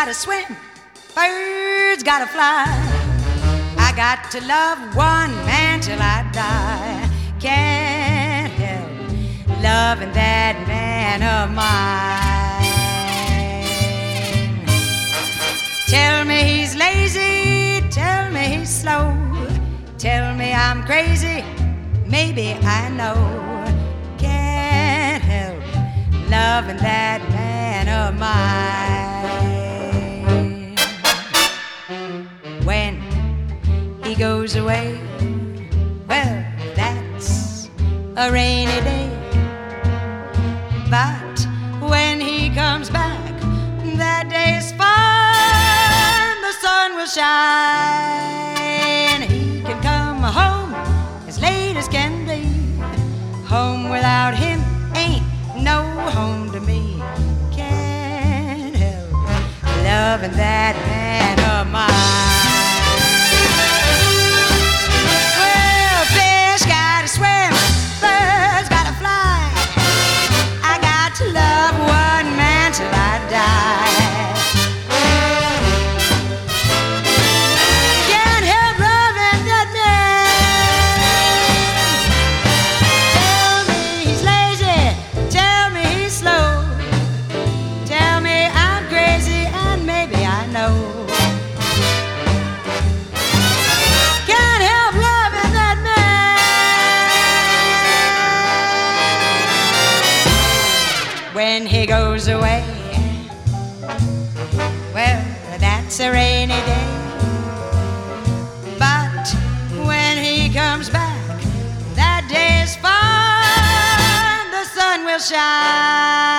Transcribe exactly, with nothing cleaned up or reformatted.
gotta swim, birds gotta fly. I got to love one man till I die. Can't help loving that man of mine. Tell me he's lazy, tell me he's slow, tell me I'm crazy, maybe I know. Can't help loving that man of mine. When he goes away, well, that's a rainy day. But when he comes back, that day is fine. The sun will shine. He can come home as late as can be. Home without him ain't no home to me. Can't help loving that man of mine. Well, fish gotta swim, birds gotta fly. I got to love one man till I die. Can't help loving that man. Tell me he's lazy, tell me he's slow, tell me I'm crazy and maybe I know. Can't help loving that man. When he goes away, well, that's a rainy day. But when he comes back, that day is fine. The sun will shine.